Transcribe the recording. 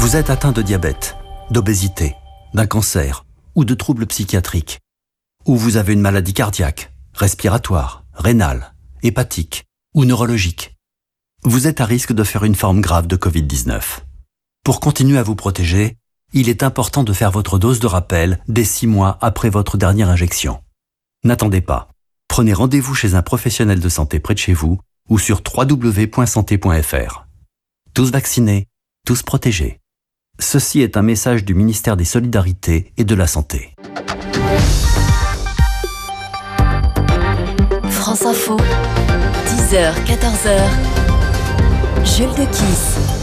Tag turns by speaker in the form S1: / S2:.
S1: Vous êtes atteint de diabète, d'obésité, d'un cancer ou de troubles psychiatriques. Ou vous avez une maladie cardiaque, respiratoire, rénale, hépatique ou neurologique. Vous êtes à risque de faire une forme grave de Covid-19. Pour continuer à vous protéger, il est important de faire votre dose de rappel dès 6 mois après votre dernière injection. N'attendez pas. Prenez rendez-vous chez un professionnel de santé près de chez vous ou sur www.santé.fr. Tous vaccinés, tous protégés. Ceci est un message du ministère des Solidarités et de la Santé.
S2: France Info, 10h, 14h, Jules de Kiss.